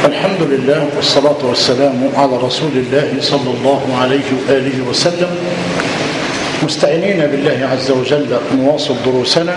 الحمد لله والصلاة والسلام على رسول الله صلى الله عليه وآله وسلم، مستعينين بالله عز وجل نواصل دروسنا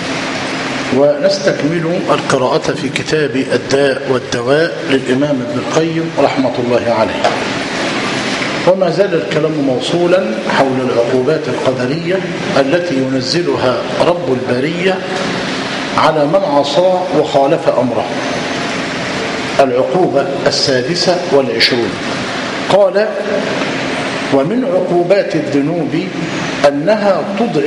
ونستكمل القراءة في كتاب الداء والدواء للإمام ابن القيم رحمة الله عليه. وما زال الكلام موصولا حول العقوبات القدرية التي ينزلها رب البرية على من عصاه وخالف أمره. العقوبة 26 قال: ومن عقوبات الذنوب أنها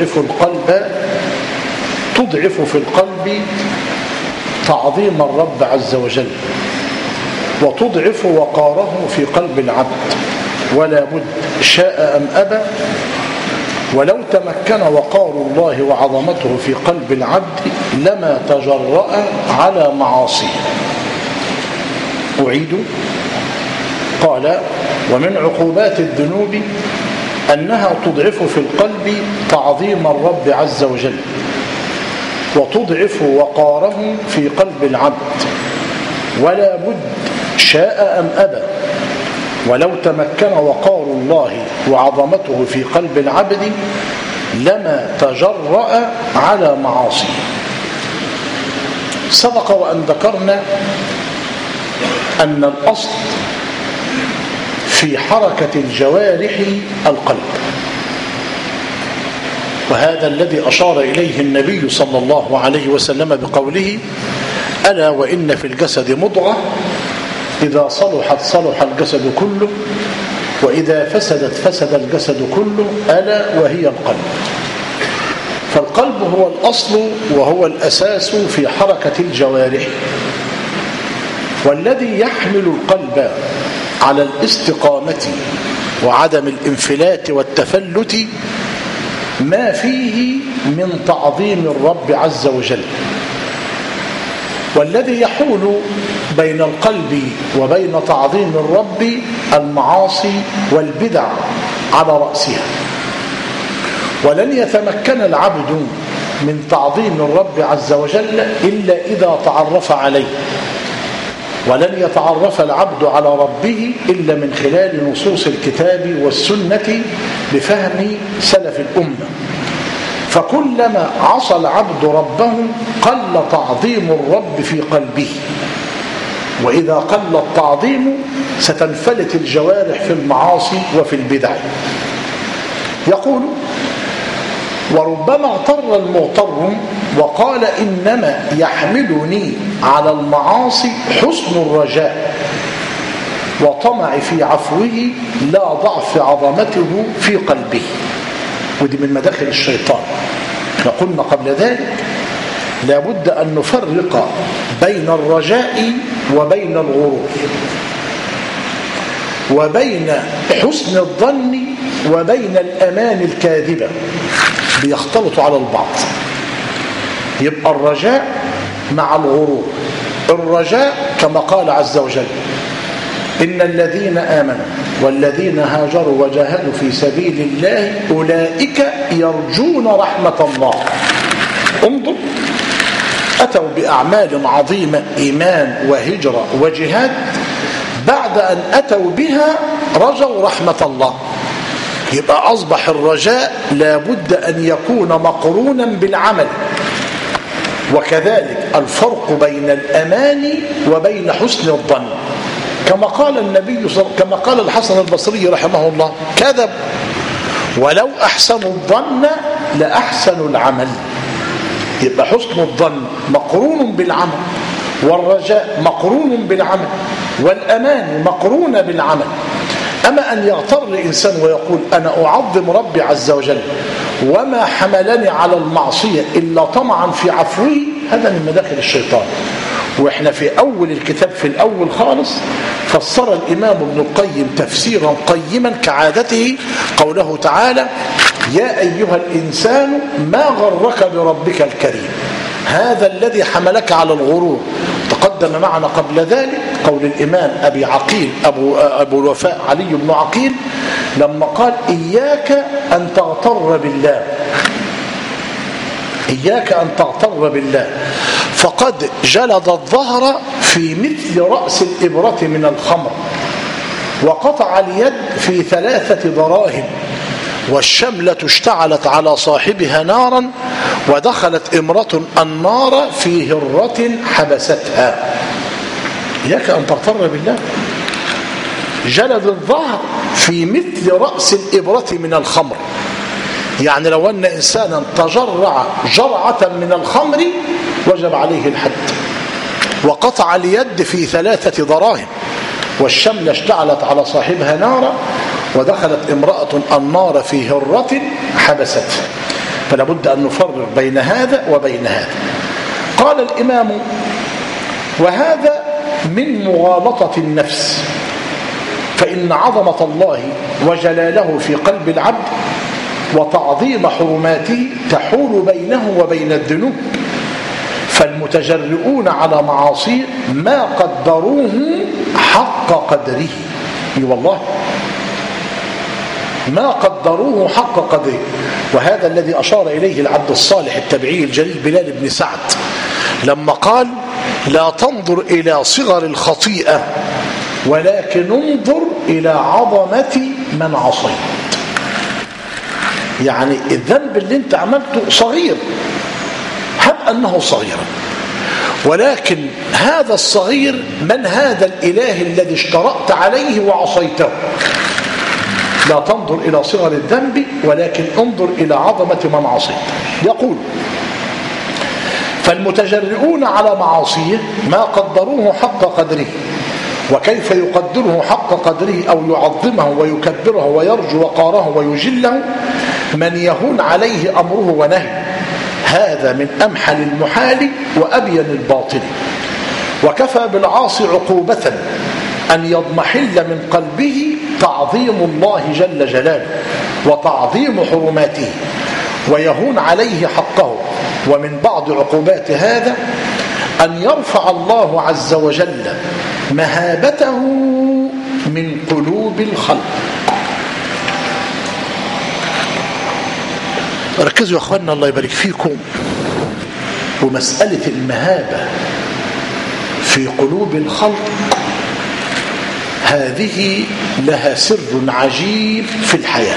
تضعف في القلب تعظيم الرب عز وجل، وتضعف وقاره في قلب العبد، ولا بد شاء أم أبى. ولو تمكن وقار الله وعظمته في قلب العبد لما تجرأ على معاصيه. أعيد. قال: ومن عقوبات الذنوب أنها تضعف في القلب تعظيم الرب عز وجل، وتضعف وقاره في قلب العبد، ولا بد شاء أم أبى. ولو تمكن وقار الله وعظمته في قلب العبد لما تجرأ على معاصيه. سبق وأن ذكرنا أن الأصل في حركة الجوارح القلب، وهذا الذي أشار إليه النبي صلى الله عليه وسلم بقوله: ألا وإن في الجسد مضغة إذا صلحت صلح الجسد كله، وإذا فسدت فسد الجسد كله، ألا وهي القلب. فالقلب هو الأصل وهو الأساس في حركة الجوارح، والذي يحمل القلب على الاستقامة وعدم الانفلات والتفلت ما فيه من تعظيم الرب عز وجل. والذي يحول بين القلب وبين تعظيم الرب المعاصي والبدع على رأسها. ولن يتمكن العبد من تعظيم الرب عز وجل إلا إذا تعرف عليه، ولن يتعرف العبد على ربه إلا من خلال نصوص الكتاب والسنة بفهم سلف الأمة. فكلما عصى العبد ربه قل تعظيم الرب في قلبه، وإذا قل التعظيم ستنفلت الجوارح في المعاصي وفي البدع. يقول: وربما اغتر المغتر وقال إنما يحملني على المعاصي حسن الرجاء وطمع في عفوه لا ضعف عظمته في قلبه. ودي من مداخل الشيطان. قلنا قبل ذلك لا بد أن نفرق بين الرجاء وبين الغرور، وبين حسن الظن وبين الأمان الكاذبة، بيختلطوا على البعض. يبقى الرجاء مع الغرور. الرجاء كما قال عز وجل: إن الذين آمنوا والذين هاجروا وجاهدوا في سبيل الله أولئك يرجون رحمة الله. انظر، أتوا بأعمال عظيمة، إيمان وهجرة وجهاد، بعد أن أتوا بها رجوا رحمة الله. يبقى أصبح الرجاء لابد أن يكون مقرونا بالعمل. وكذلك الفرق بين الأمان وبين حسن الظن، كما قال النبي كما قال الحسن البصري رحمه الله: كذب ولو أحسنوا الظن لأحسنوا العمل. يبقى حسن الظن مقرون بالعمل، والرجاء مقرون بالعمل، والأمان مقرون بالعمل. أما أن يغتر الإنسان ويقول: أنا أعظم ربي عز وجل وما حملني على المعصية إلا طمعا في عفوه، هذا من مداخل الشيطان. وإحنا في أول الكتاب في الأول خالص فسر الإمام ابن القيم تفسيرا قيما كعادته قوله تعالى: يا أيها الإنسان ما غرك بربك الكريم، هذا الذي حملك على الغرور. تقدم معنا قبل ذلك قول الإمام أبي عقيل أبو الوفاء علي بن عقيل لما قال: إياك أن تغتر بالله، إياك أن تغتر بالله. فقد جلد الظهر في مثل رأس الإبرة من الخمر، وقطع اليد في 3 دراهم، والشملة اشتعلت على صاحبها نارا، ودخلت امرأة النار في هرة حبستها. إياك أن تغتر بالله. جلد الظهر في مثل رأس الإبرة من الخمر، يعني لو أن إنسانا تجرع جرعة من الخمر وجب عليه الحد. وقطع اليد في 3 دراهم، والشملة اشتعلت على صاحبها نارا، ودخلت امرأة النار في هرة حبستها. فلا بد أن نفرق بين هذا وبين هذا. قال الإمام: وهذا من مغالطة النفس، فإن عظمة الله وجلاله في قلب العبد وتعظيم حرماته تحول بينه وبين الذنوب، فالمتجرؤون على معاصيه ما قدروه حق قدره. والله ما قدروه حق قدره. وهذا الذي أشار إليه العبد الصالح التبعي الجليل بلال بن سعد لما قال: لا تنظر إلى صغر الخطيئة، ولكن انظر إلى عظمة من عصيت. يعني الذنب اللي انت عملته صغير، هب أنه صغيرا، ولكن هذا الصغير من هذا الإله الذي اشترأت عليه وعصيته. لا تنظر إلى صغر الذنب، ولكن انظر إلى عظمة من عصيت. يقول: فالمتجرؤون على معاصيه ما قدروه حق قدره. وكيف يقدره حق قدره أو يعظمه ويكبره ويرجو وقاره ويجله؟ من يهون عليه أمره ونهيه، هذا من أمحل المحال وأبين الباطل. وكفى بالعاصي عقوبة أن يضمحل من قلبه تعظيم الله جل جلاله وتعظيم حرماته، ويهون عليه حقه. ومن بعض عقوبات هذا أن يرفع الله عز وجل مهابته من قلوب الخلق. ركزوا يا أخواننا الله يبارك فيكم. ومسألة المهابة في قلوب الخلق هذه لها سر عجيب في الحياة،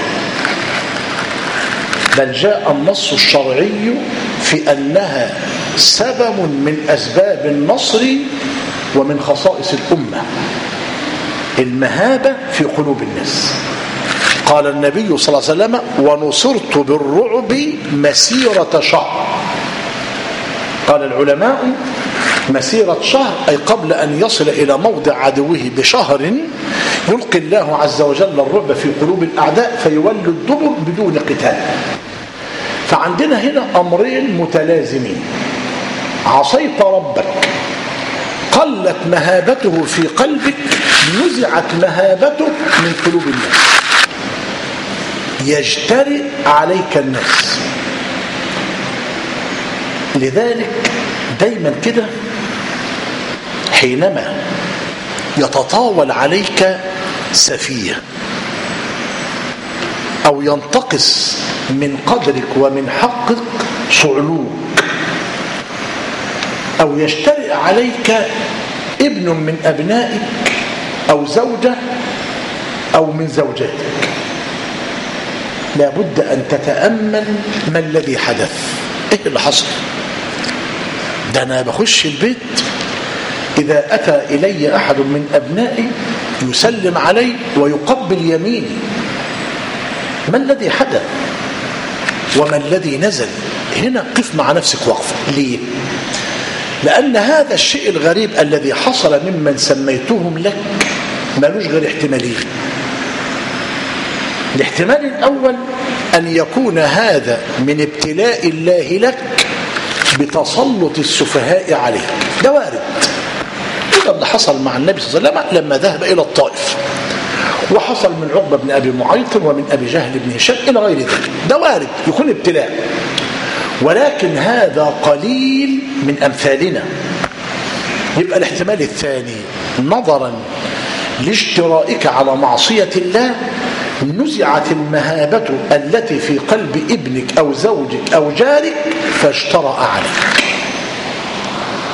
بل جاء النص الشرعي في أنها سبب من أسباب النصر ومن خصائص الأمة. المهابة في قلوب الناس. قال النبي صلى الله عليه وسلم: ونصرت بالرعب مسيرة شهر. قال العلماء: مسيرة شهر أي قبل أن يصل إلى موضع عدوه بشهر يلقي الله عز وجل الرعب في قلوب الأعداء فيولوا الدبر بدون قتال. فعندنا هنا أمرين متلازمين: عصيت ربك، قلت مهابته في قلبك، نزعت مهابته من قلوب الناس، يجترئ عليك الناس. لذلك دايما كده حينما يتطاول عليك سفيه أو ينتقص من قدرك ومن حقك صعلوك، أو يجترئ عليك ابن من أبنائك أو زوجة أو من زوجاتك، لابد أن تتأمل ما الذي حدث. إيه اللي حصل؟ ده أنا بخش البيت إذا أتى إلي أحد من أبنائي يسلم علي ويقبل يميني. ما الذي حدث وما الذي نزل؟ هنا قف مع نفسك وقفة. ليه؟ لأن هذا الشيء الغريب الذي حصل ممن سميتهم لك مالوش غير احتمالين. الاحتمال الأول أن يكون هذا من ابتلاء الله لك بتسلط السفهاء عليك. ده وارد. وده اللي حصل مع النبي صلى الله عليه وسلم لما ذهب إلى الطائف، وحصل من عقبة بن أبي معيط ومن أبي جهل بن هشام إلى غير ذلك. ده وارد يكون ابتلاء، ولكن هذا قليل من أمثالنا. يبقى الاحتمال الثاني نظرا لاشترائك على معصية الله نزعت المهابة التي في قلب ابنك أو زوجك أو جارك فاشترأ عليك.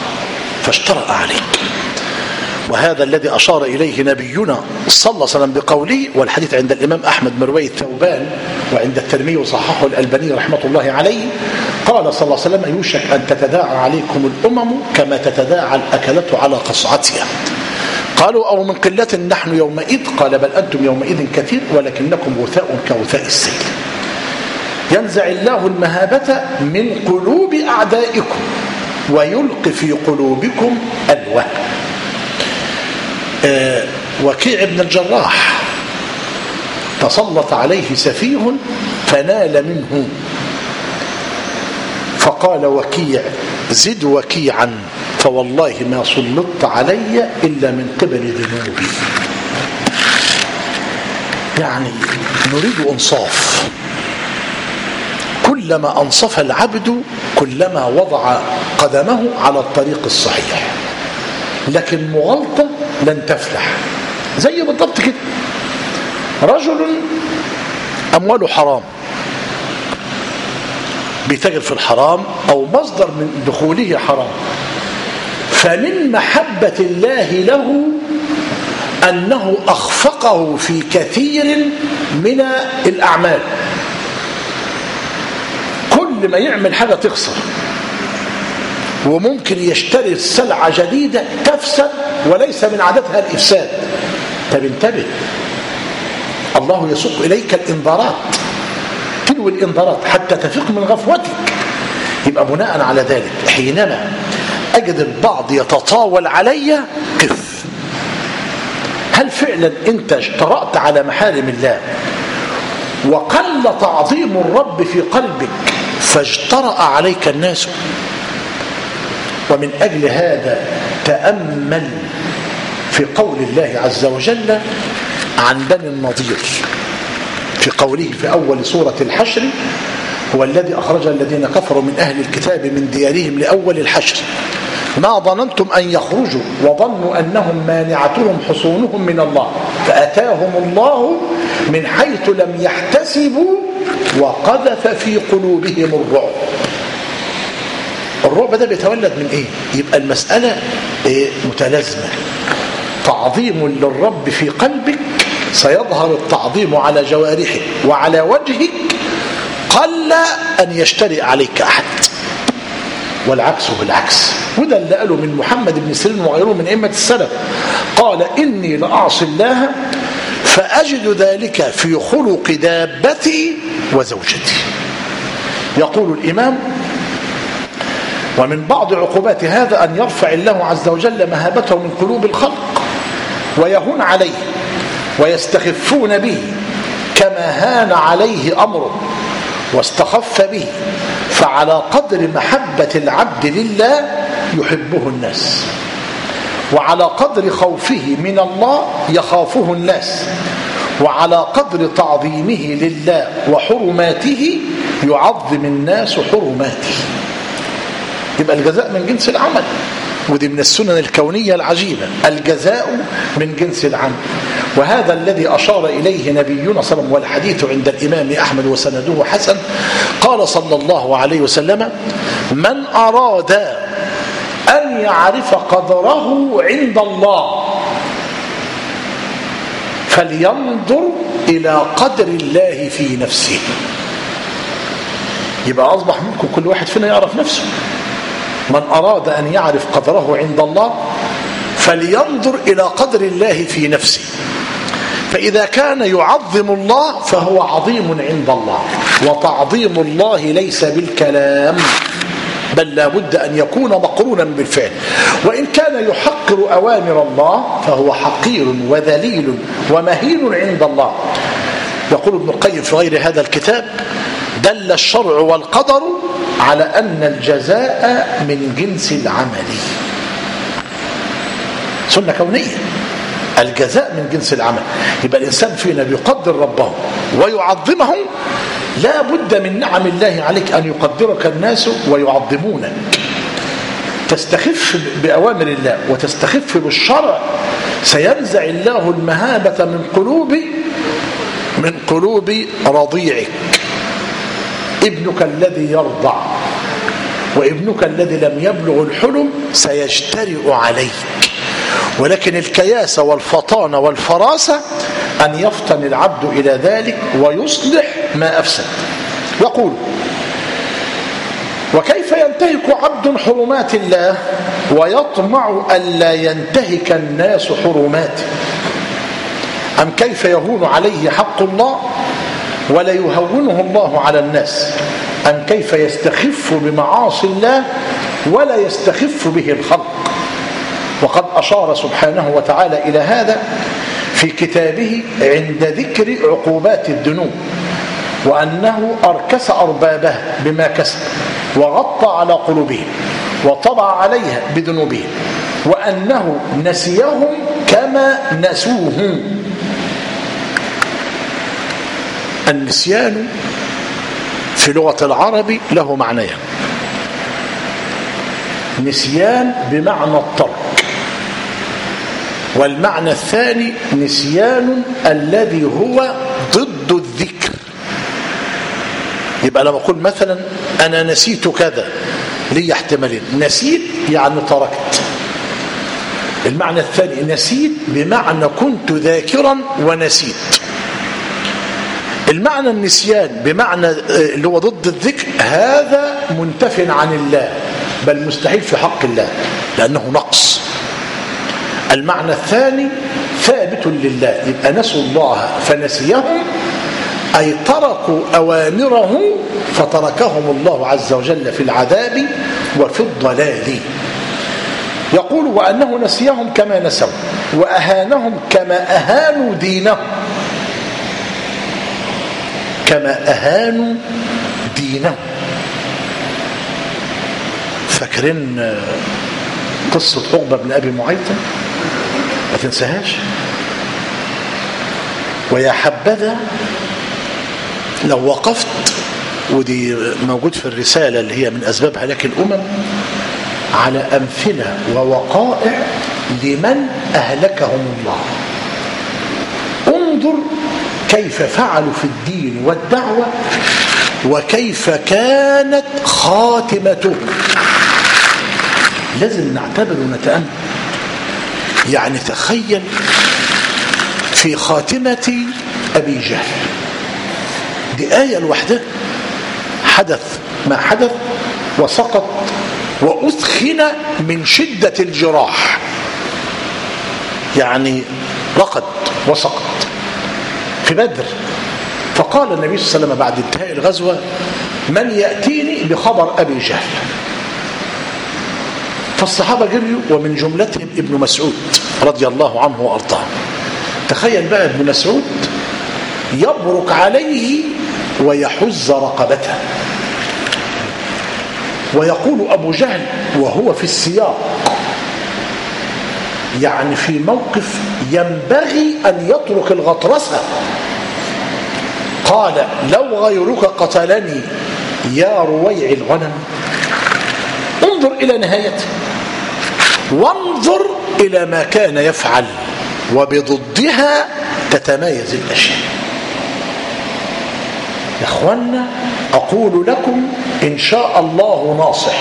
فاجترأ عليك. وهذا الذي أشار إليه نبينا صلى الله عليه وسلم بقوله، والحديث عند الإمام أحمد من رواية ثوبان وعند الترمذي وصححه الألباني رحمة الله عليه، قال صلى الله عليه وسلم: يوشك أن تتداعى عليكم الأمم كما تتداعى الأكلة على قصعتها. قالوا: أو من قلة نحن يومئذ؟ قال: بل أنتم يومئذ كثير ولكنكم غثاء كغثاء السيل. ينزع الله المهابة من قلوب أعدائكم ويلقي في قلوبكم الوهن. وكيع بن الجراح تسلط عليه سفيه فنال منه، فقال وكيع: زد وكيعا فوالله ما سلطت علي إلا من قبل ذنوبي. يعني نريد إنصاف. كلما أنصف العبد كلما وضع قدمه على الطريق الصحيح، لكن مغالطة لن تفلح. زي بالضبط كده رجل أمواله حرام، بيتاجر في الحرام أو مصدر من دخوله حرام، فمن محبة الله له أنه أخفقه في كثير من الأعمال. كل ما يعمل حاجة تخسر، وممكن يشتري سلعة جديدة تفسد وليس من عادتها الإفساد. طب انتبه، الله يسوق إليك الإنذارات، تلو الإنذارات حتى تفيق من غفوتك. يبقى بناء على ذلك حينما أجد البعض يتطاول علي قف. هل فعلا أنت اجترأت على محارم الله وقل تعظيم الرب في قلبك فاجترأ عليك الناس؟ ومن أجل هذا تأمل في قول الله عز وجل عن بني النضير في قوله في أول سورة الحشر: هو الذي أخرج الذين كفروا من أهل الكتاب من ديارهم لأول الحشر ما ظننتم أن يخرجوا وظنوا أنهم مانعتهم حصونهم من الله فأتاهم الله من حيث لم يحتسبوا وقذف في قلوبهم الرعب. الرعب ده بيتولد من ايه؟ يبقى المسألة متلازمة. تعظيم للرب في قلبك سيظهر التعظيم على جوارحك وعلى وجهك، قل أن يشترئ عليك أحد، والعكس بالعكس. وده اللي قاله من محمد بن سيرين وغيره من أئمة السلف، قال: إني لأعصي الله فأجد ذلك في خلق دابتي وزوجتي. يقول الإمام: ومن بعض عقوبات هذا أن يرفع الله عز وجل مهابته من قلوب الخلق ويهون عليه ويستخفون به كما هان عليه أمره واستخف به، فعلى قدر محبة العبد لله يحبه الناس، وعلى قدر خوفه من الله يخافه الناس، وعلى قدر تعظيمه لله وحرماته يعظم الناس حرماته. يبقى الجزاء من جنس العمل، ودي من السنن الكونية العجيبة، الجزاء من جنس العمل. وهذا الذي أشار إليه نبينا صلى الله عليه وسلم، والحديث عند الإمام أحمد وسنده حسن، قال صلى الله عليه وسلم: من أراد أن يعرف قدره عند الله فلينظر إلى قدر الله في نفسه. يبقى أصبح منكم كل واحد فينا يعرف نفسه. من أراد أن يعرف قدره عند الله فلينظر إلى قدر الله في نفسه، فإذا كان يعظم الله فهو عظيم عند الله. وتعظيم الله ليس بالكلام، بل لا بد أن يكون مقرونا بالفعل. وإن كان يحقر أوامر الله فهو حقير وذليل ومهين عند الله. يقول ابن القيم في غير هذا الكتاب: دل الشرع والقدر على أن الجزاء من جنس العمل. سنة كونية، الجزاء من جنس العمل. يبقى الإنسان فينا بيقدر ربه ويعظمه، لا بد من نعم الله عليك أن يقدرك الناس ويعظمونك. تستخف بأوامر الله وتستخف بالشرع، سينزع الله المهابة من قلوب رضيعك. ابنك الذي يرضع وابنك الذي لم يبلغ الحلم سيجترئ عليك. ولكن الكياسة والفطانة والفراسة أن يفطن العبد إلى ذلك ويصلح ما أفسد. يقول: وكيف ينتهك عبد حرمات الله ويطمع ألا ينتهك الناس حرماته؟ أم كيف يهون عليه حق الله ولا يهونه الله على الناس؟ أم كيف يستخف بمعاصي الله ولا يستخف به الخلق؟ وقد أشار سبحانه وتعالى إلى هذا في كتابه عند ذكر عقوبات الذنوب، وأنه أركس أربابه بما كسب وغطى على قلوبهم وطبع عليها بذنوبهم، وأنه نسيهم كما نسوه. النسيان في لغة العرب له معنيان: نسيان بمعنى الترك، والمعنى الثاني نسيان الذي هو ضد الذكر. يبقى لما أقول مثلا أنا نسيت كذا لي احتمالين: نسيت يعني تركت. المعنى الثاني نسيت بمعنى كنت ذاكرا ونسيت. المعنى النسيان بمعنى اللي هو ضد الذكر هذا منتف عن الله، بل مستحيل في حق الله لأنه نقص. المعنى الثاني ثابت لله، يبقى نسوا الله فنسيهم، أي تركوا أوامره فتركهم الله عز وجل في العذاب وفي الضلال. يقول: وأنه نسيهم كما نسوا وأهانهم كما أهانوا دينهم. كما أهانوا دينهم. فاكرين قصة عقبة بن أبي معيط؟ ما تنساهاش. ويا حبذا لو وقفت، ودي موجود في الرسالة اللي هي من أسباب هلاك الأمم، على أمثلة ووقائع لمن أهلكهم الله. انظر كيف فعلوا في الدين والدعوة وكيف كانت خاتمتهم. لازم نعتبر ونتأمل. يعني تخيل في خاتمة أبي جهل، دي آية لوحدها، حدث ما حدث وسقط وأثخن من شدة الجراح، يعني رقد وسقط في بدر. فقال النبي صلى الله عليه وسلم بعد انتهاء الغزوة: من يأتيني بخبر أبي جهل؟ فالصحابة جريوا، ومن جملتهم ابن مسعود رضي الله عنه وأرضاه. تخيل بقى ابن مسعود يبرك عليه ويحز رقبته، ويقول أبو جهل وهو في السياق، يعني في موقف ينبغي أن يترك الغطرسة، قال: لو غيرك قتلني يا رويع الغنم. انظر إلى نهايته وانظر إلى ما كان يفعل، وبضدها تتمايز الأشياء. يا أخوانا، أقول لكم إن شاء الله ناصح،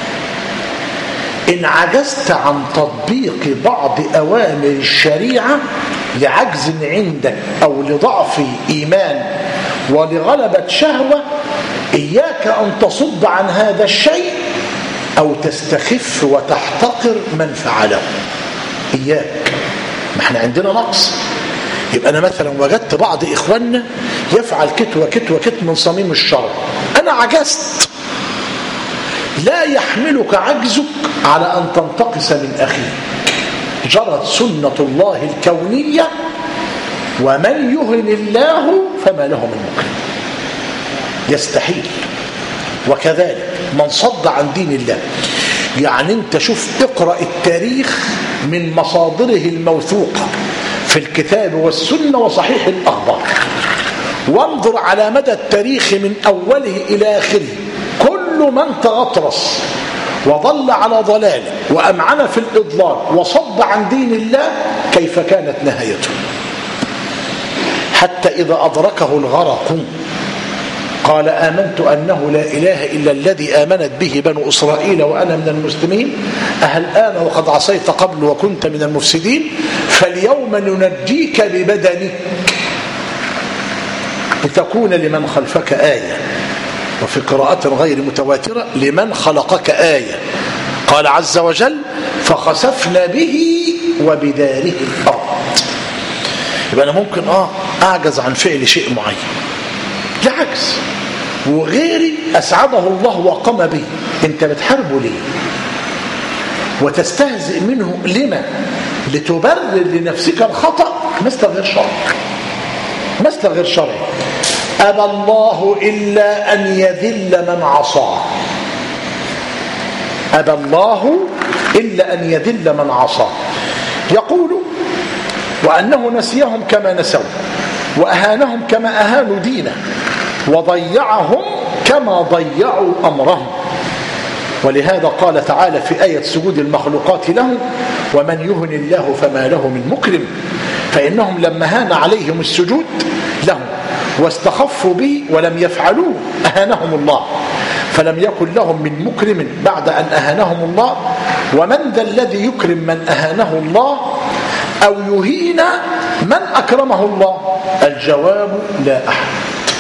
إن عجزت عن تطبيق بعض أوامر الشريعة لعجز عندك أو لضعف إيمان ولغلبة شهوة، إياك أن تصد عن هذا الشيء أو تستخف وتحتقر من فعله. إياك، ما احنا عندنا نقص. يبقى أنا مثلا وجدت بعض إخواننا يفعل كت وكت وكت من صميم الشرع، أنا عجزت، لا يحملك عجزك على أن تنتقص من أخيك. جرت سنة الله الكونية، ومن يهن الله فما له من مكرم. يستحيل. وكذلك من صد عن دين الله، يعني انت شوف، اقرأ التاريخ من مصادره الموثوقة في الكتاب والسنة وصحيح الأخبار، وانظر على مدى التاريخ من أوله إلى آخره، كل من تغطرس وظل على ضلال وأمعن في الإضلال وصد عن دين الله كيف كانت نهايته. حتى إذا أدركه الغرق قال آمنت أنه لا إله إلا الذي آمنت به بنو إسرائيل وأنا من المسلمين أهل الآن وقد عصيت قبل وكنت من المفسدين فاليوم ننجيك ببدنك لتكون لمن خلفك آية، وفي قراءة غير متواترة لمن خلقك آية. قال عز وجل فخسفنا به وبداره الأرض. يبقى أنا ممكن أعجز عن فعل شيء معين لعجز، وغيري أسعده الله وقام به. أنت بتحاربه ليه وتستهزئ منه لما؟ لتبرر لنفسك الخطأ مثل غير شرعي، مثل غير شرعي. أبى الله إلا أن يذل من عصاه، أبى الله إلا أن يذل من عصاه. يقول وأنه نسيهم كما نسوا، وأهانهم كما أهانوا دينه، وضيعهم كما ضيعوا أمرهم. ولهذا قال تعالى في آية سجود المخلوقات له ومن يهن الله فما له من مكرم، فإنهم لما هان عليهم السجود له واستخفوا به ولم يفعلوه أهانهم الله، فلم يكن لهم من مكرم بعد أن أهانهم الله. ومن ذا الذي يكرم من أهانه الله أو يهين من أكرمه الله؟ الجواب لا أحد.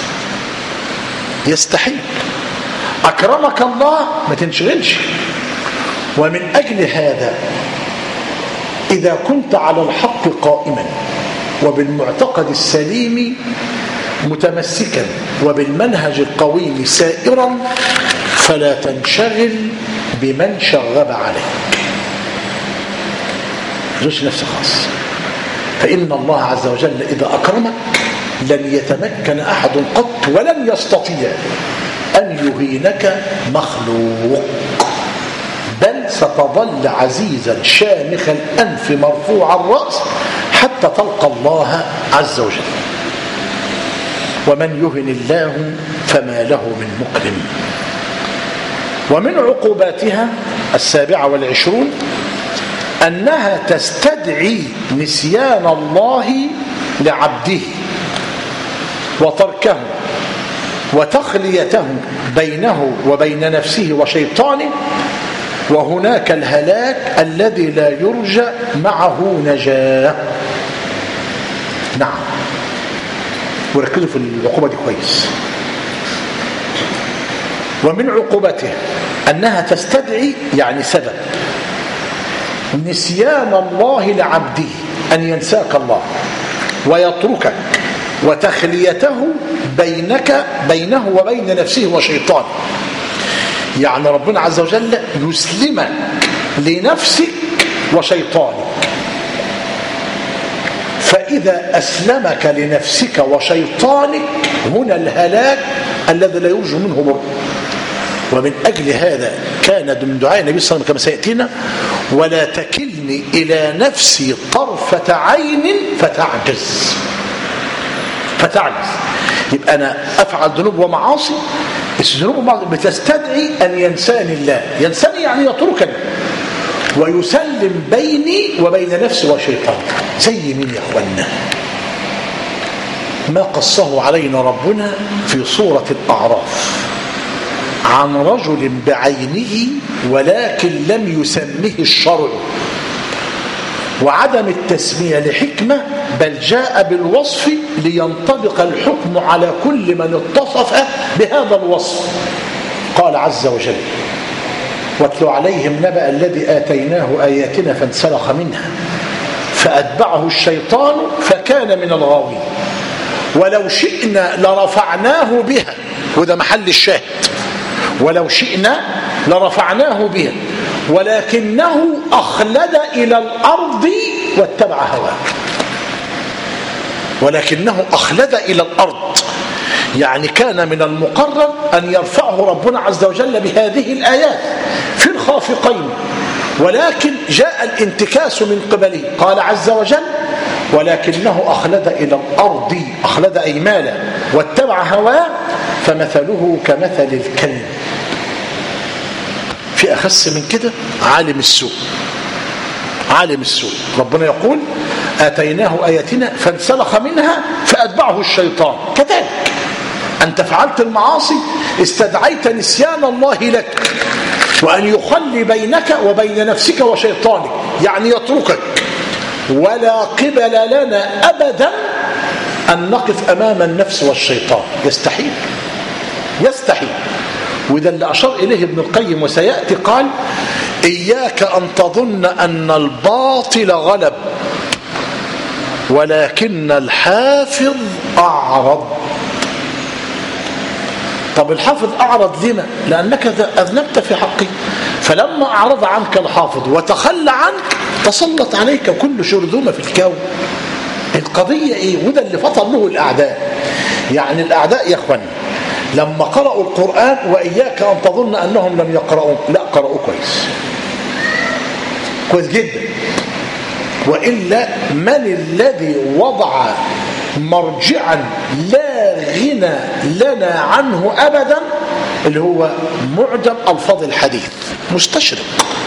يستحيل. أكرمك الله ما تنشغلش. ومن أجل هذا إذا كنت على الحق قائما وبالمعتقد السليم متمسكا وبالمنهج القويم سائرا فلا تنشغل بمن شغب عليك، مش نفس خاص. فإن الله عز وجل إذا أكرمك لن يتمكن أحد قط ولن يستطيع أن يهينك مخلوق، بل ستظل عزيزا شامخ الأنف مرفوع الرأس حتى تلقى الله عز وجل. ومن يهن الله فما له من مكرم. ومن عقوباتها 27 أنها تستدعي نسيان الله لعبده وتركه وتخليته بينه وبين نفسه وشيطانه، وهناك الهلاك الذي لا يرجى معه نجاة. نعم، وركزوا في العقوبة دي كويس. ومن عقوبته أنها تستدعي يعني سبب نسيان الله لعبده، أن ينساك الله ويتركك وتخليته بينه وبين نفسه وشيطانه. يعني ربنا عز وجل يسلمك لنفسك وشيطانك، فإذا أسلمك لنفسك وشيطانك هنا الهلاك الذي لا يرجى منه بر. ومن أجل هذا كان من دعاء النبي صلى الله عليه وسلم كما سيأتينا ولا تكلني إلى نفسي طرفة عين فتعجز. يبقى أنا أفعل ذنوب ومعاصي، الذنوب والمعاصي بتستدعي أن ينساني الله. ينساني يعني يتركني ويسلم بيني وبين نفسي وشيطاني. زي مين يا أخوانا؟ ما قصه علينا ربنا في سورة الأعراف عن رجل بعينه ولكن لم يسمه الشرع، وعدم التسمية لحكمة، بل جاء بالوصف لينطبق الحكم على كل من اتصف بهذا الوصف. قال عز وجل واتل عليهم نبأ الذي آتيناه آياتنا فانسلخ منها فأتبعه الشيطان فكان من الغاوين ولو شئنا لرفعناه بها، وده محل الشاهد، ولو شئنا لرفعناه بها ولكنه أخلد إلى الأرض واتبع هواه. ولكنه أخلد إلى الأرض، يعني كان من المقرر أن يرفعه ربنا عز وجل بهذه الآيات في الخافقين، ولكن جاء الانتكاس من قبله. قال عز وجل ولكنه أخلد إلى الأرض، أخلد أي مالا، واتبع هواه فمثله كمثل الكلب. في أخس من كده عالم السوء. عالم السوء ربنا يقول آتيناه آياتنا فانسلخ منها فأتبعه الشيطان. كذلك أنت فعلت المعاصي استدعيت نسيان الله لك، وأن يخلي بينك وبين نفسك وشيطانك، يعني يتركك. ولا قبل لنا أبدا أن نقف أمام النفس والشيطان، يستحيل يستحيل. وده اللي أشار إليه ابن القيم وسيأتي، قال إياك أن تظن أن الباطل غلب ولكن الحافظ أعرض. طب الحافظ أعرض لما؟ لأنك أذنبت في حقه، فلما أعرض عنك الحافظ وتخلى عنك تسلط عليك كل شرذومة في الكون. القضية إيه؟ وده اللي فطر له الأعداء. يعني الأعداء يا أخواني لما قرأوا القرآن وإياك أن تظن أنهم لم يقرأوا، لا، قرأوا كويس جدا. وإلا من الذي وضع مرجعا لا غنى لنا عنه أبدا، اللي هو معجم ألفاظ الحديث، مستشرق.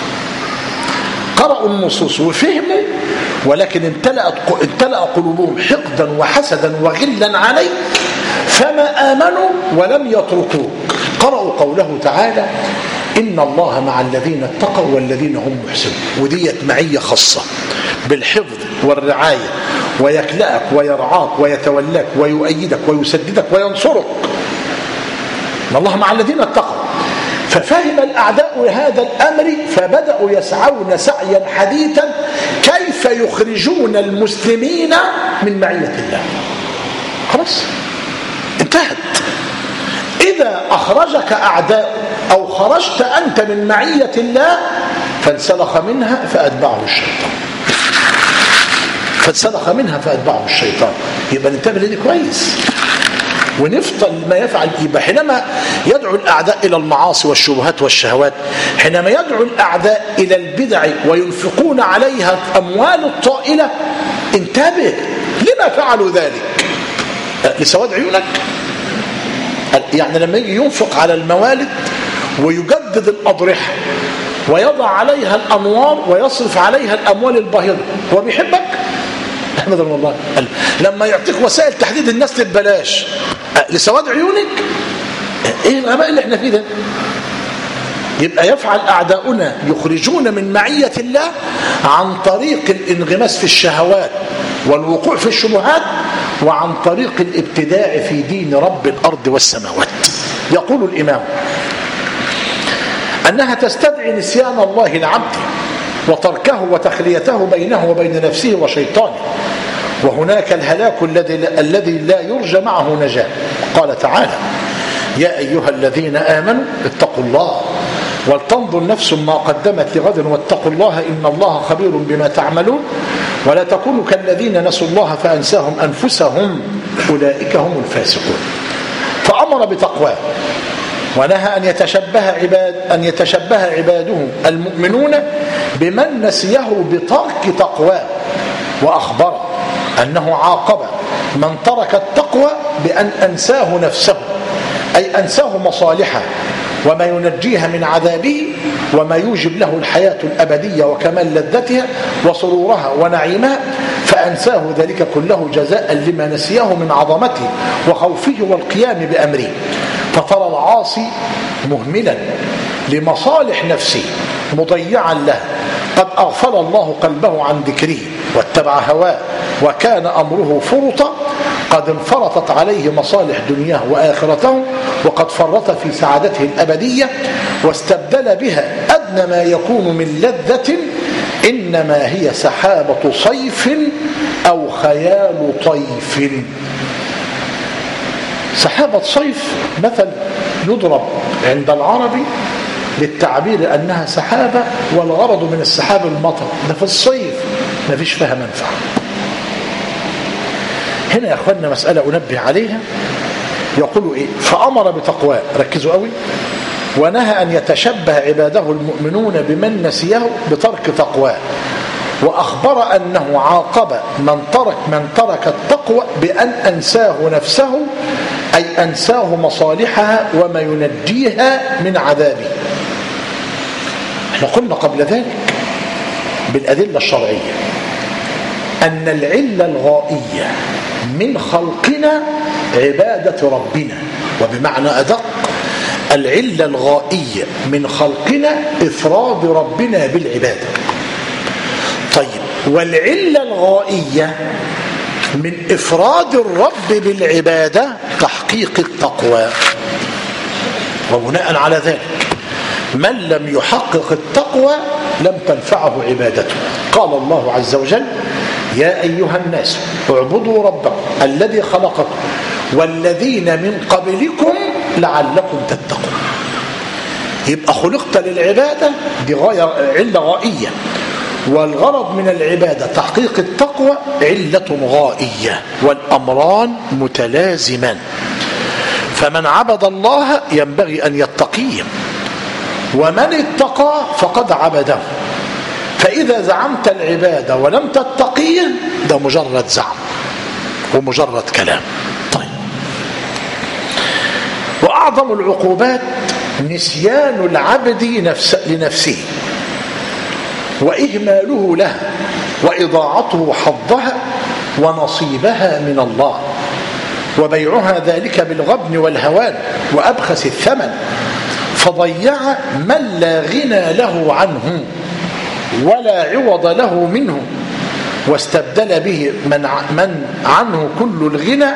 قرأوا النصوص وفهموا، ولكن امتلأ قلوبهم حقدا وحسدا وغلا عليك، فما آمنوا ولم يتركوك. قرأوا قوله تعالى إن الله مع الذين اتقوا والذين هم محسنون، وديت معية خاصة بالحفظ والرعاية، ويكلأك ويرعاك ويتولاك ويؤيدك ويسددك وينصرك. إن الله مع الذين اتقوا. ففهم الأعداء هذا الأمر فبدأوا يسعون سعيا حديثا كيف يخرجون المسلمين من معية الله. خلاص انتهت. إذا أخرجك أعداء أو خرجت أنت من معية الله فانسلخ منها فأتبعه الشيطان. يبقى ننتبه لدي كويس ونفضل ما يفعل. يبقى حينما يدعو الأعداء إلى المعاصي والشبهات والشهوات، حينما يدعو الأعداء إلى البدع وينفقون عليها أموال الطائلة، انتبه لما فعلوا ذلك. لسواد عيونك. يعني لما يجي ينفق على الموالد ويجدد الأضرحة ويضع عليها الأنوار ويصرف عليها الأموال الباهظة، هو بيحبك؟ أحمد الله. لما يعطيك وسائل تحديد النسل ببلاش، لسواد عيونك؟ ايه الغباء اللي احنا فيه ده؟ يبقى يفعل أعداؤنا يخرجون من معية الله عن طريق الانغماس في الشهوات والوقوع في الشبهات، وعن طريق الابتداع في دين رب الأرض والسماوات. يقول الإمام أنها تستدعي نسيان الله العبد وتركه وتخليته بينه وبين نفسه وشيطانه، وهناك الهلاك الذي لا يرجى معه نجاة. قال تعالى يا أيها الذين آمنوا اتقوا الله ولتنظر نفس ما قدمت لغد واتقوا الله إن الله خبير بما تعملون ولا تكونوا كالذين نسوا الله فأنساهم أنفسهم أولئك هم الفاسقون. فأمر بتقواه ونهى أن يتشبه عباده المؤمنون بمن نسيه بترك تقواه، وأخبر أنه عاقب من ترك التقوى بأن أنساه نفسه، أي أنساه مصالحه وما ينجيها من عذابه وما يوجب له الحياة الأبدية وكمال لذتها وسرورها ونعيمها، فأنساه ذلك كله جزاء لما نسيه من عظمته وخوفه والقيام بأمره. فترى العاصي مهملا لمصالح نفسه مضيعا له، قد أغفل الله قلبه عن ذكره واتبع هواه وكان أمره فرطا، قد انفرطت عليه مصالح دنياه وآخرته، وقد فرط في سعادته الأبدية واستبدل بها أدنى ما يكون من لذة، إنما هي سحابة صيف أو خيال طيف. سحابة صيف مثل يضرب عند العربي للتعبير أنها سحابة، والغرض من السحاب المطر، ده في الصيف ما فيش فيها منفعة. هنا يا أخوانا مسألة أنبه عليها، يقولوا إيه؟ فأمر بتقواه، ركزوا قوي، ونهى أن يتشبه عباده المؤمنون بمن نسيه بترك تقواه، وأخبر أنه عاقب من ترك التقوى بأن أنساه نفسه، أي أنساه مصالحها وما ينجيها من عذابه. احنا قلنا قبل ذلك بالأدلة الشرعية أن العلة الغائية من خلقنا عبادة ربنا وبمعنى أدق العلة الغائية من خلقنا إفراد ربنا بالعبادة. طيب، والعلة الغائية من إفراد الرب بالعبادة تحقيق التقوى. وبناء على ذلك من لم يحقق التقوى لم تنفعه عبادته. قال الله عز وجل: يا أيها الناس اعبدوا ربكم الذي خلقكم والذين من قبلكم لعلكم تتقون. يبقى خلقت للعبادة، دي علة غائية، والغرض من العبادة تحقيق التقوى علة غائية، والأمران متلازمان. فمن عبد الله ينبغي أن يتقيه، ومن اتقى فقد عبده. فإذا زعمت العبادة ولم تتقيه ده مجرد زعم ومجرد كلام. طيب، وأعظم العقوبات نسيان العبد لنفسه وإهماله لها وإضاعته حظها ونصيبها من الله، وبيعها ذلك بالغبن والهوان وأبخس الثمن، فضيع من لا غنى له عنه ولا عوض له منه، واستبدل به من عنه كل الغنى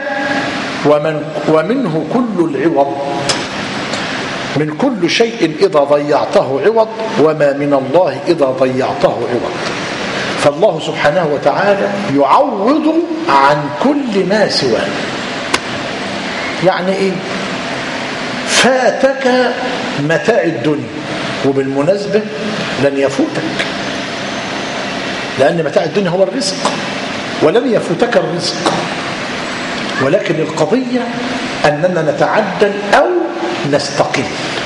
ومنه كل العوض. من كل شيء إذا ضيعته عوض، وما من الله إذا ضيعته عوض. فالله سبحانه وتعالى يعوض عن كل ما سواه. يعني إيه؟ فاتك متاع الدنيا، وبالمناسبة لن يفوتك، لأن متاع الدنيا هو الرزق، ولن يفوتك الرزق، ولكن القضية أننا نتعدل أو نستقل.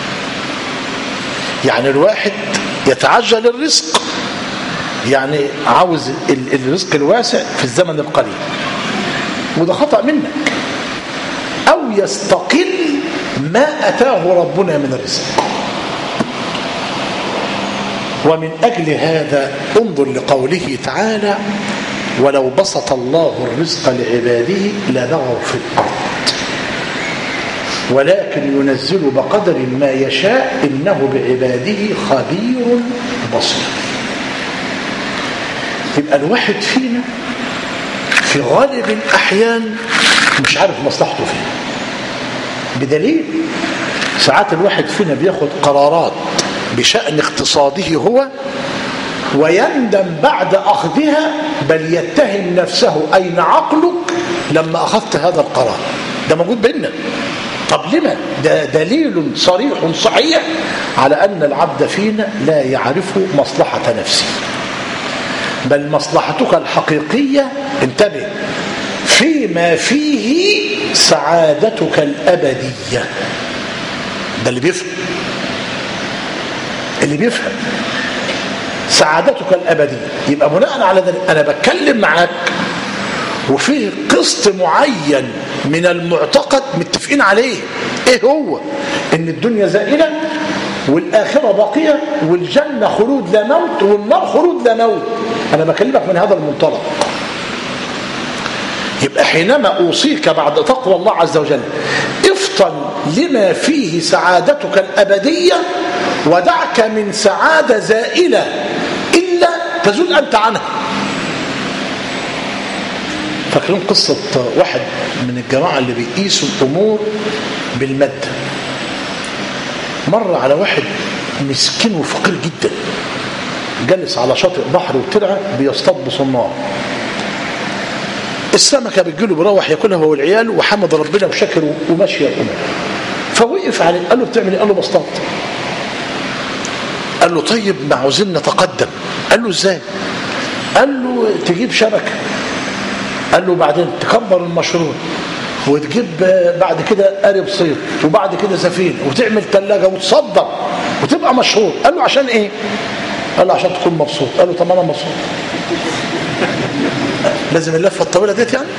يعني الواحد يتعجل الرزق، يعني عاوز الرزق الواسع في الزمن القليل، وده خطأ منك. أو يستقل ما أتاه ربنا من الرزق. ومن أجل هذا انظر لقوله تعالى: ولو بسط الله الرزق لعباده لبغوا في الأرض ولكن ينزل بقدر ما يشاء إنه بعباده خبير بصير. يبقى الواحد فينا في غالب الأحيان مش عارف مصلحته فيه، بدليل ساعات الواحد فينا بياخد قرارات بشأن اقتصاده هو ويندم بعد أخذها، بل يتهم نفسه: أين عقلك لما أخذت هذا القرار؟ ده موجود بيننا. طب لما؟ ده دليل صريح صحيح على أن العبد فينا لا يعرف مصلحة نفسه، بل مصلحتك الحقيقية، انتبه، فيما فيه سعادتك الأبدية. ده اللي بيفهم سعادتك الأبدية. يبقى بناء على ذلك أنا بتكلم معاك وفيه قسط معين من المعتقد متفقين عليه. ايه هو؟ ان الدنيا زائلة والآخرة باقية والجنة خلود لا موت والنار خلود لا موت. أنا بكلمك من هذا المنطلق. يبقى حينما أوصيك بعد تقوى الله عز وجل افطن لما فيه سعادتك الأبدية، ودعك من سعادة زائلة إلا تزول أنت عنها. فاكرين قصة واحد من الجماعة اللي بيقيسوا الأمور بالمادة؟ مر على واحد مسكين وفقير جدا جلس على شاطئ بحر وترعى بيصطاد بصنار. السمكة بتجيله بيروح ياكلها هو والعيال وحمد ربنا وشكر وماشي الأمور. فوقف عليه قال له: بتعمل ايه؟ قال له: بصطاد. قال له: طيب ما عاوزين نتقدم. قال له: ازاي؟ قال له: تجيب شبكة. قال له: بعدين تكبر المشروع وتجيب بعد كده قارب صيد وبعد كده سفينة وتعمل ثلاجة وتصدر وتبقى مشهور. قال له: عشان ايه؟ قال له: عشان تكون مبسوط. قال له: طب انا مبسوط. لازم اللفة الطويلة ديت يعني؟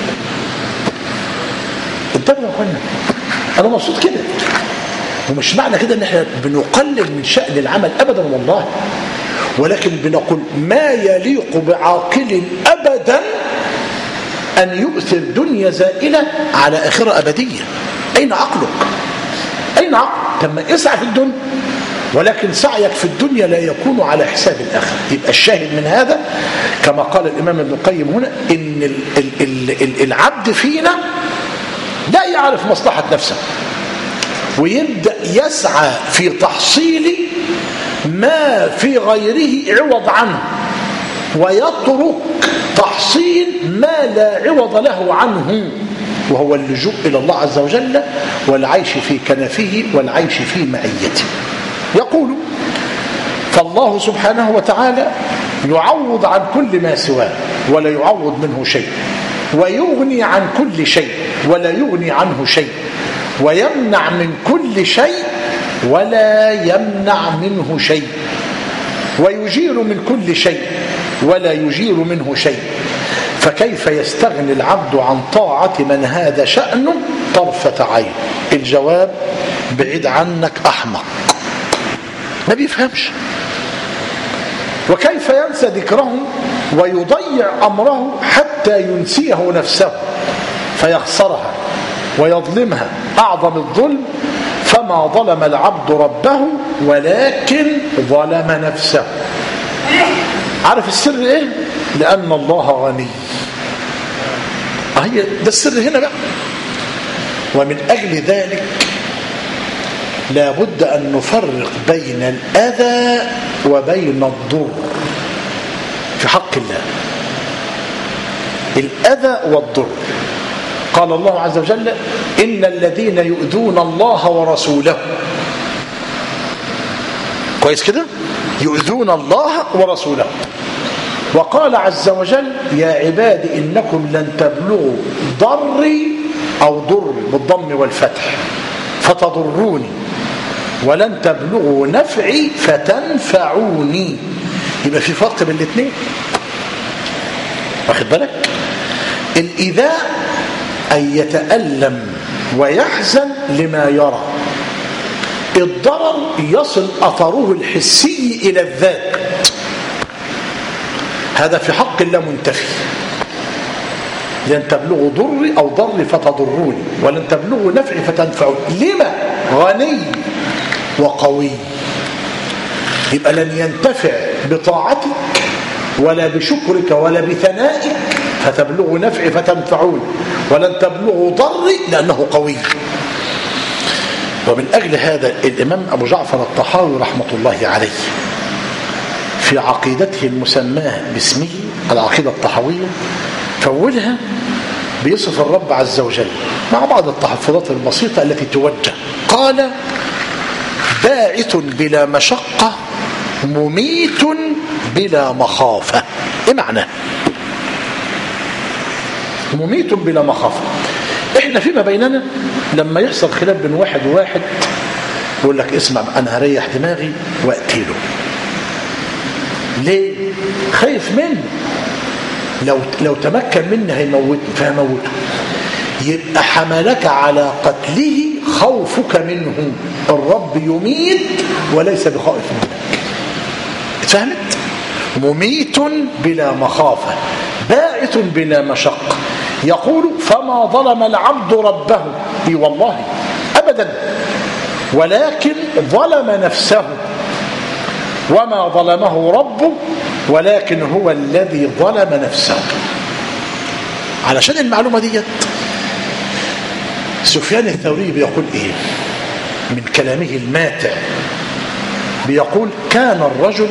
انتبهوا يا اخوانا، انا مبسوط كده. ومش معنى كده ان احنا بنقلل من شأن العمل ابدا والله، ولكن بنقول ما يليق بعاقل ابدا ان يؤثر دنيا زائلة على اخرة ابدية. أين عقلك؟ أين عقلك؟ لما اسعى في الدنيا، ولكن سعيك في الدنيا لا يكون على حساب الآخرة. يبقى الشاهد من هذا كما قال الإمام ابن القيم هنا إن العبد فينا لا يعرف مصلحة نفسه، ويبدأ يسعى في تحصيل ما في غيره عوض عنه، ويترك تحصيل ما لا عوض له عنه، وهو اللجوء إلى الله عز وجل والعيش في كنفه والعيش في معيته. يقول فالله سبحانه وتعالى يعوض عن كل ما سواه ولا يعوض منه شيء، ويغني عن كل شيء ولا يغني عنه شيء، ويمنع من كل شيء ولا يمنع منه شيء، ويجير من كل شيء ولا يجير منه شيء. فكيف يستغني العبد عن طاعة من هذا شأنه طرفة عين؟ الجواب بعيد عنك أحمق، ما بيفهمش. وكيف ينسى ذكره ويضيع أمره حتى ينسيه نفسه فيخسرها ويظلمها أعظم الظلم؟ فما ظلم العبد ربه ولكن ظلم نفسه. عارف السر ايه؟ لأن الله غني. هي ده السر هنا بقى. ومن أجل ذلك لا بد أن نفرق بين الأذى وبين الضر في حق الله. الأذى والضر، قال الله عز وجل إن الذين يؤذون الله ورسوله، كويس كده، يؤذون الله ورسوله. وقال عز وجل يا عبادي إنكم لن تبلغوا ضري أو ضر بالضم والفتح فتضروني ولن تبلغوا نفعي فتنفعوني. يبقى في فرق بين الاثنين، واخد بالك؟ الإيذاء أن يتألم ويحزن لما يرى، الضرر يصل أثره الحسي إلى الذات، هذا في حق الله منتفي. لن تبلغوا ضري أو ضري فتضروني ولن تبلغوا نفعي فتنفعوني. لما؟ غني وقوي. يبقى لن ينتفع بطاعتك ولا بشكرك ولا بثنائك فتبلغوا نفعي فتنفعوني، ولن تبلغوا ضري لأنه قوي. ومن أجل هذا الإمام أبو جعفر الطحاوي رحمة الله عليه في عقيدته المسماة باسمه العقيدة الطحاوية فأولها بيصف الرب عز وجل مع بعض التحفظات البسيطة التي توجه. قال باعث بلا مشقة مميت بلا مخافة. ايه معناه مميت بلا مخافة؟ احنا فيما بيننا لما يحصل خلاف بين واحد وواحد يقول لك اسمع انا هريح دماغي واقتله. ليه؟ خايف منه، لو تمكن مني هيموتني فهموته. يبقى حملك على قتله خوفك منه. الرب يميت وليس بخائف منك. اتفهمت؟ مميت بلا مخافة باعث بلا مشقة. يقول فما ظلم العبد ربه، اي والله ابدا، ولكن ظلم نفسه. وما ظلمه ربه ولكن هو الذي ظلم نفسه. علشان المعلومة ديت سفيان الثوري بيقول ايه من كلامه الماتع؟ بيقول كان الرجل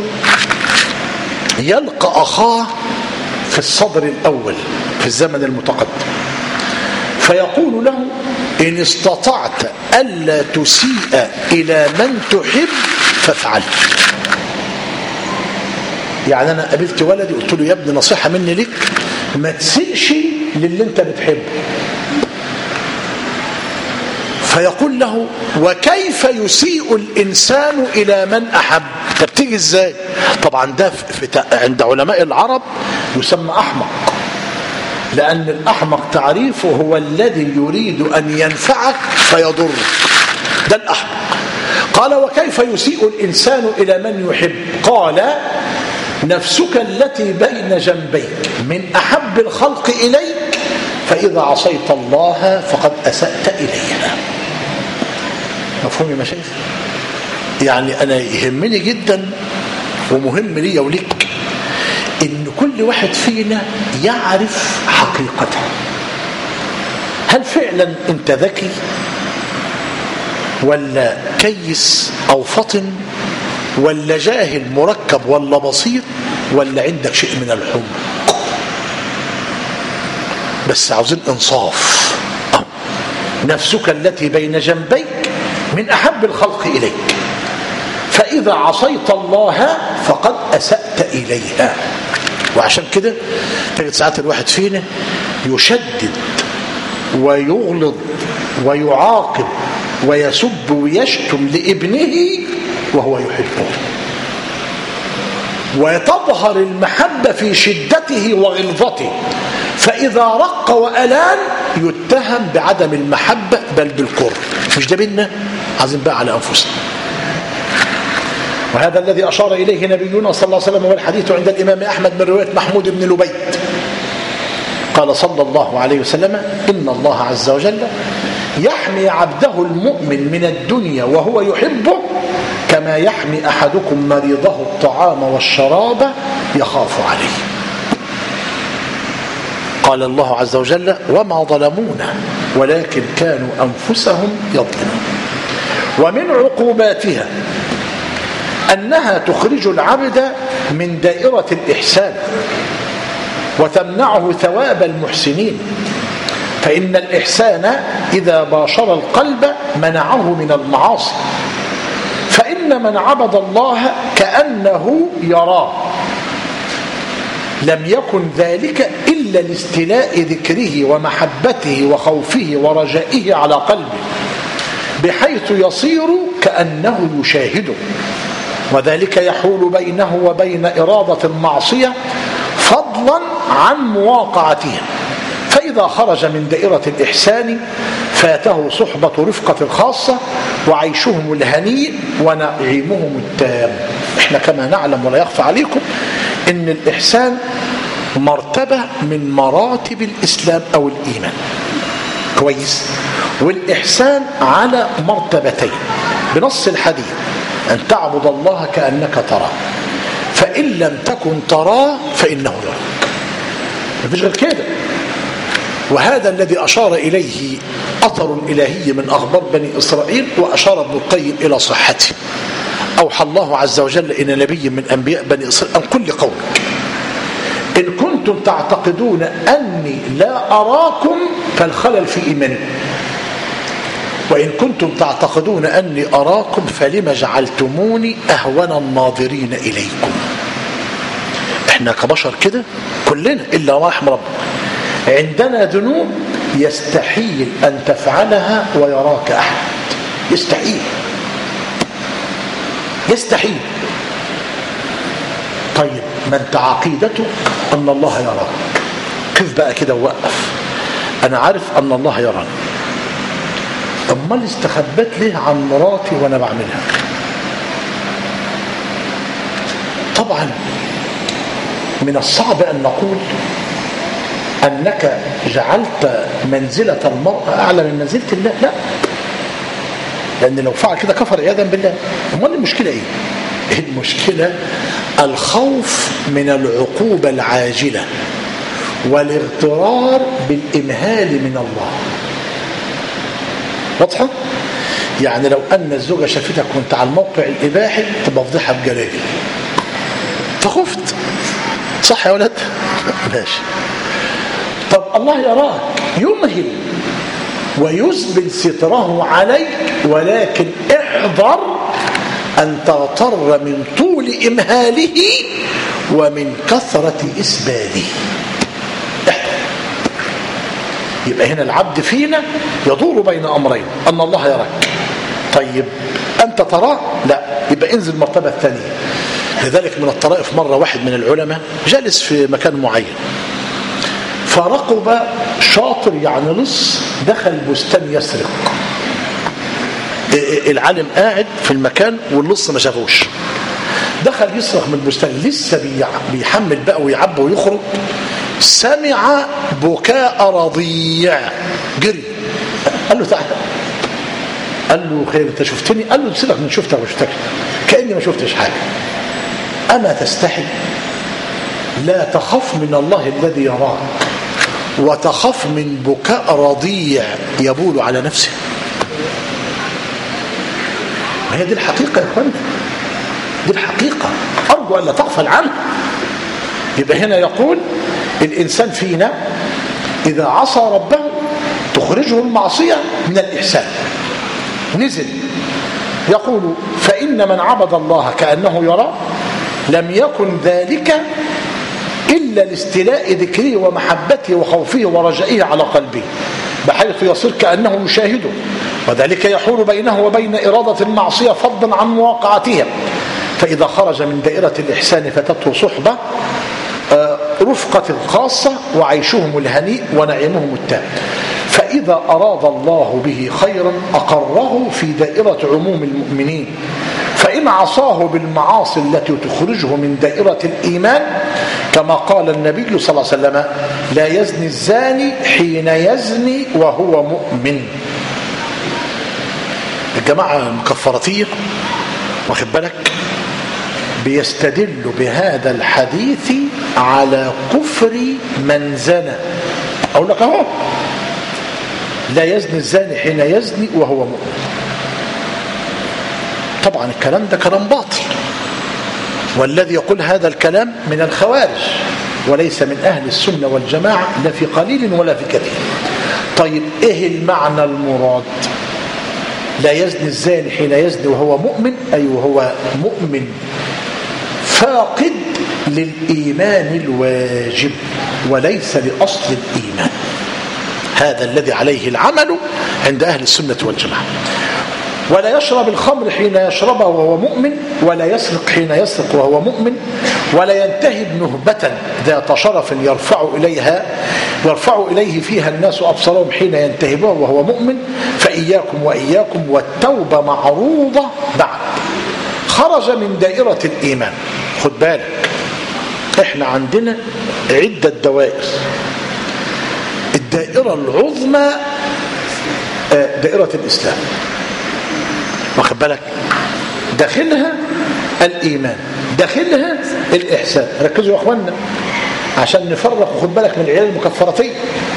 يلقى أخاه في الصدر الأول في الزمن المتقدم فيقول له إن استطعت ألا تسيء إلى من تحب فافعل. يعني أنا قابلت ولدي قلت له يا ابني نصيحة مني لك ما تسيئش للي انت بتحبه. فيقول له وكيف يسيء الإنسان إلى من أحب؟ ده بتيجي إزاي؟ طبعا ده عند علماء العرب يسمى أحمق، لأن الأحمق تعريفه هو الذي يريد أن ينفعك فيضرك، ده الأحمق. قال وكيف يسيء الإنسان إلى من يحب؟ قال نفسك التي بين جنبيك من أحب الخلق إليك فإذا عصيت الله فقد أسأت إليها. مفهوم يا مشايخ؟ يعني أنا يهمني جدا ومهم لي وليك إن كل واحد فينا يعرف حقيقته. هل فعلا أنت ذكي ولا كيس أو فطن ولا جاهل مركب ولا بسيط ولا عندك شيء من الحمق؟ بس عاوزين إنصاف. نفسك التي بين جنبيك من أحب الخلق إليك، فإذا عصيت الله فقد أسأت إليها. وعشان كده تجد ساعات الواحد فينا يشدد ويغلظ ويعاقب ويسب ويشتم لابنه وهو يحبه، وتظهر المحبة في شدته وغلظته، فإذا رق وألان يتهم بعدم المحبة بل بالكره. مش ده بينا؟ عايزين بقى على أنفسنا. وهذا الذي أشار إليه نبينا صلى الله عليه وسلم، والحديث عند الإمام أحمد من رواية محمود بن لبيد قال صلى الله عليه وسلم: إن الله عز وجل يحمي عبده المؤمن من الدنيا وهو يحبه كما يحمي أحدكم مريضه الطعام والشراب يخاف عليه. قال الله عز وجل: وما ظلمونا ولكن كانوا أنفسهم يظلمون. ومن عقوباتها أنها تخرج العبد من دائرة الإحسان وتمنعه ثواب المحسنين، فإن الإحسان إذا باشر القلب منعه من المعاصي، فإن من عبد الله كأنه يراه لم يكن ذلك إلا لاستيلاء ذكره ومحبته وخوفه ورجائه على قلبه، بحيث يصير كأنه يشاهده، وذلك يحول بينه وبين إرادة المعصية فضلا عن مواقعتها. فإذا خرج من دائرة الإحسان فاته صحبة رفقة خاصة وعيشهم الهنيء ونعيمهم التام. احنا كما نعلم ولا يخفى عليكم ان الإحسان مرتبة من مراتب الإسلام أو الإيمان، كويس؟ والإحسان على مرتبتين بنص الحديث: أن تعبد الله كأنك تراه، فإن لم تكن تراه فإنه يراك. مفيش غير كده. وهذا الذي أشار إليه أثر الإلهي من أخبار بني إسرائيل، وأشار ابن القيم إلى صحته. أوحى الله عز وجل إلى نبي من أنبياء بني إسرائيل أن قل لقومك: إن كنتم تعتقدون أني لا أراكم فالخلل في إيمانكم، وإن كنتم تعتقدون أني أراكم فلما جعلتموني أهون الناظرين إليكم. إحنا كبشر كده كلنا إلا رحم ربنا عندنا ذنوب يستحيل أن تفعلها ويراك أحد، يستحيل. طيب ما انت عقيدته أن الله يراك، كيف بقى كده ووقف؟ أنا عارف أن الله يراني، أمال استخبت ليه عن مراتي وأنا بعملها؟ طبعا من الصعب أن نقول أنك جعلت منزلة المرأة أعلى من منزلة الله، لا، لأن لو فعل كده كفر عياذا بالله. أمال المشكلة إيه؟ المشكلة الخوف من العقوبة العاجلة والاغترار بالإمهال من الله. واضحة؟ يعني لو أن الزوجة شافتك كنت على الموقع الإباحي تبقى فضيحة بجلاجل، فخفت. صح يا ولد؟ ماشي. طب الله يراك، يمهل ويسبل ستره عليك، ولكن احذر أن تغتر من طول إمهاله ومن كثرة إسباله. احذر. يبقى هنا العبد فينا يدور بين أمرين: أن الله يراك، طيب أنت تراه؟ لا، يبقى انزل المرتبة الثانية. لذلك من الطرائف مرة واحد من العلماء جالس في مكان معين، فرقب شاطر يعني لص دخل بستان يسرق. العالم قاعد في المكان واللص ما شافوش، دخل يسرق من البستان، لسه بيحمل بقى ويعبى ويخرج، سمع بكاء رضيع جري، قال له تعالى، قال له خير انت شفتني؟ قال له سيبك من شفتك وشفتك كأني ما شفتش حاجة. أما تستحي؟ لا تخف من الله الذي يراك وتخف من بكاء رضيع يبول على نفسه. ما هي دي الحقيقة يا اخوانا، دي الحقيقة، أرجو أن لا تغفل عنها. يبقى هنا يقول الإنسان فينا إذا عصى ربه تخرجه المعصية من الإحسان. نزل يقول فإن من عبد الله كأنه يرى لم يكن ذلك إلا لاستيلاء ذكره ومحبته وخوفه ورجائه على قلبه، بحيث يصير كأنه يشاهده، وذلك يحول بينه وبين إرادة المعصية فضلا عن مواقعتها. فإذا خرج من دائرة الإحسان فتته صحبة رفقة خاصة وعيشهم الهنيء ونعيمهم التام. فإذا أراد الله به خيرا أقره في دائرة عموم المؤمنين، فإن عصاه بالمعاصي التي تخرجه من دائرة الإيمان كما قال النبي صلى الله عليه وسلم لا يزني الزاني حين يزني وهو مؤمن. الجماعة المكفراتية واخد بالك بيستدل بهذا الحديث على كفر من زنى. أقول لك أهو لا يزني الزاني حين يزني وهو مؤمن. طبعا الكلام ده كلام باطل، والذي يقول هذا الكلام من الخوارج وليس من أهل السنة والجماعة لا في قليل ولا في كثير. طيب إيه المعنى المراد؟ لا يزني الزاني حين يزني وهو مؤمن، أي وهو مؤمن فاقد للإيمان الواجب وليس لأصل الإيمان. هذا الذي عليه العمل عند أهل السنة والجماعة. ولا يشرب الخمر حين يشربها وهو مؤمن، ولا يسرق حين يسرق وهو مؤمن، ولا ينتهب نهبة ذات شرف يرفع إليه فيها الناس أبصارهم حين ينتهبها وهو مؤمن. فإياكم وإياكم والتوبة معروضة بعد. خرج من دائرة الإيمان. خد بالك احنا عندنا عدة دوائر. الدائرة العظمى دائرة الإسلام، واخد بالك، داخلها الإيمان، داخلها الإحسان. ركزوا يا أخوانا عشان نفرق، وخد بالك من العيال المكفرتين.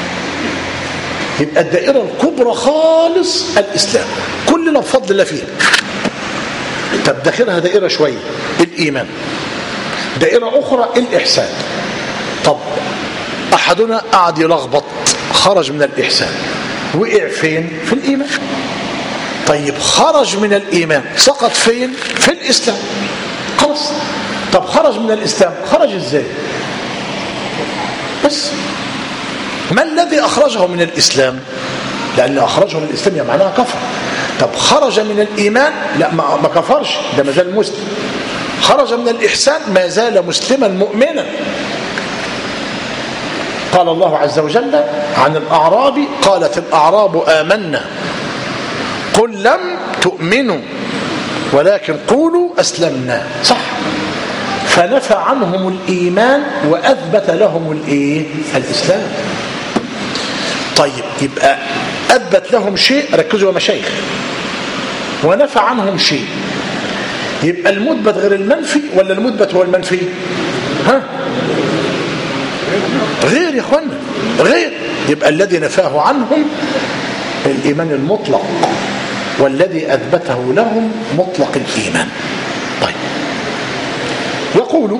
يبقى الدائرة الكبرى خالص الإسلام، كلنا بفضل الله فيها. طب داخلها دائرة شوية الإيمان، دائرة أخرى الإحسان. طب أحدنا قعد يلخبط، خرج من الإحسان، وقع فين؟ في الإيمان. طيب خرج من الإيمان، سقط فين؟ في الإسلام. خلاص. طب خرج من الإسلام، خرج إزاي؟ بس ما الذي أخرجه من الإسلام؟ لأن أخرجه من الإسلام يعني معناها كفر. طب خرج من الإيمان، لا ما كفرش، ده ما زال مسلم. خرج من الإحسان، ما زال مسلما مؤمنا. قال الله عز وجل عن الأعراب قالت الأعراب آمنا قل لم تؤمنوا ولكن قولوا أسلمنا. صح. فنفى عنهم الإيمان وأثبت لهم الإسلام. طيب يبقى أثبت لهم شيء، ركزوا يا مشايخ، ونفى عنهم شيء. يبقى المثبت غير المنفي ولا المثبت هو المنفي؟ ها؟ غير يا اخوانا، غير. يبقى الذي نفاه عنهم الإيمان المطلق، والذي أثبته لهم مطلق الإيمان. طيب يقول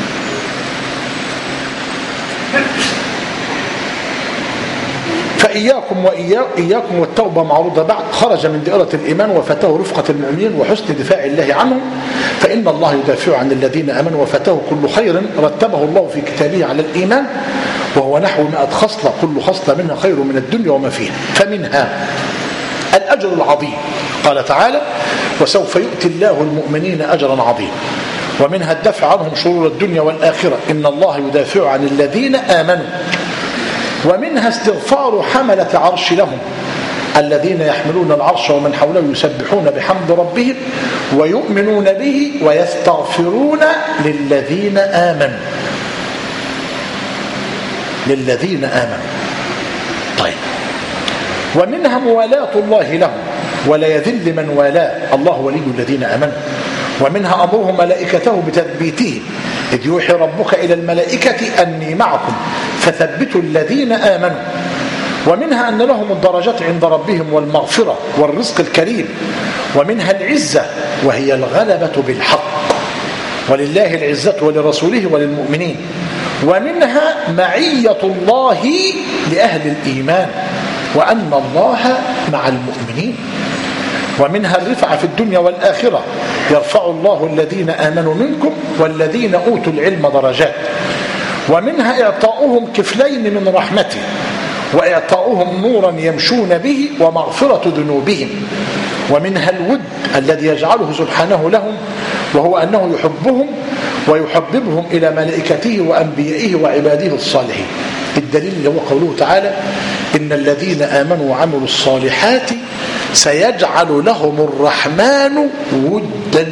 فإياكم وإياكم والتوبة معروضة بعد. خرج من دائرة الإيمان وفتاه رفقة المؤمنين وحسن دفاع الله عنهم، فإن الله يدافع عن الذين آمنوا وفتاه كل خير رتبه الله في كتابه على الإيمان، وهو نحو 100 خصلة كل خصلة منها خير من الدنيا وما فيها. فمنها الأجر العظيم، قال تعالى وسوف يؤتي الله المؤمنين أجرا عظيما. ومنها الدفع عنهم شرور الدنيا والآخرة، إن الله يدافع عن الذين آمنوا. ومنها استغفار حملة عرش لهم الذين يحملون العرش ومن حوله يسبحون بحمد ربهم ويؤمنون به ويستغفرون للذين آمنوا. للذين آمنوا. طيب، ومنها موالاة الله لهم ولا يذل من والاه، الله ولي الذين آمنوا. ومنها أمره ملائكته بتثبيتهم، إذ يوحي ربك إلى الملائكة أني معكم فثبتوا الذين آمنوا. ومنها أن لهم الدرجات عند ربهم والمغفرة والرزق الكريم. ومنها العزة وهي الغلبة بالحق، ولله العزة ولرسوله وللمؤمنين. ومنها معية الله لأهل الإيمان، وأن الله مع المؤمنين. ومنها الرفعة في الدنيا والآخرة، يرفع الله الذين آمنوا منكم والذين أوتوا العلم درجات. ومنها إعطاؤهم كفلين من رحمته، وإعطاؤهم نورا يمشون به ومغفرة ذنوبهم. ومنها الود الذي يجعله سبحانه لهم، وهو أنه يحبهم ويحببهم إلى ملائكته وأنبيائه وعباده الصالحين. الدليل اللي هو قوله تعالى: إن الذين آمنوا وعملوا الصالحات سيجعل لهم الرحمن ودا.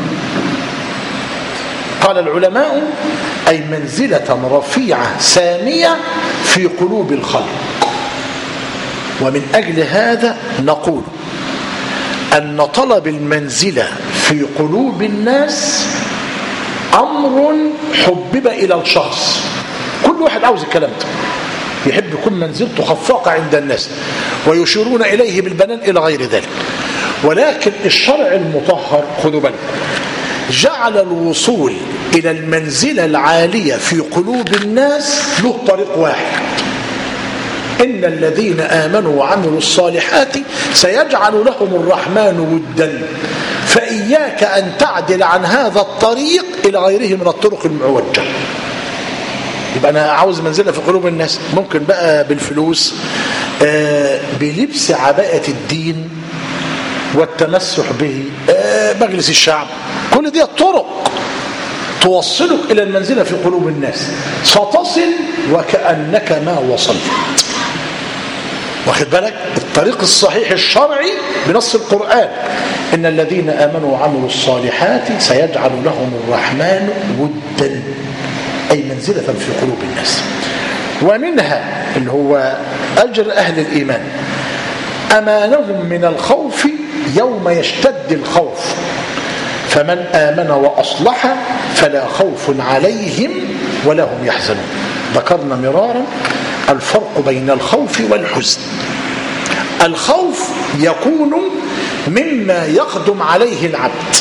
قال العلماء: أي منزلة رفيعة سامية في قلوب الخلق. ومن أجل هذا نقول أن طلب المنزلة في قلوب الناس أمر حبب إلى الشخص. كل واحد عاوز الكلام ده، يحب يكون منزلته خفاقة عند الناس ويشيرون إليه بالبنان إلى غير ذلك. ولكن الشرع المطهر، خذوا بالكم، جعل الوصول إلى المنزلة العالية في قلوب الناس له طريق واحد: إن الذين آمنوا وعملوا الصالحات سيجعل لهم الرحمن ودا. فإياك أن تعدل عن هذا الطريق إلى غيره من الطرق المعوجة. يبقى أنا عاوز منزلة في قلوب الناس، ممكن بقى بالفلوس، بلبس عباءة الدين والتمسح به، مجلس الشعب، كل دي الطرق توصلك إلى المنزلة في قلوب الناس، فتصل وكأنك ما وصلت. واخد بالك؟ الطريق الصحيح الشرعي بنص القرآن: إن الذين آمنوا وعملوا الصالحات سيجعل لهم الرحمن ودا، أي منزلة في قلوب الناس. ومنها اللي هو أجر أهل الإيمان: أمانهم من الخوف يوم يشتد الخوف، فمن آمن وأصلح فلا خوف عليهم ولا هم يحزنون. ذكرنا مرارا الفرق بين الخوف والحزن. الخوف يكون مما يقدم عليه العبد،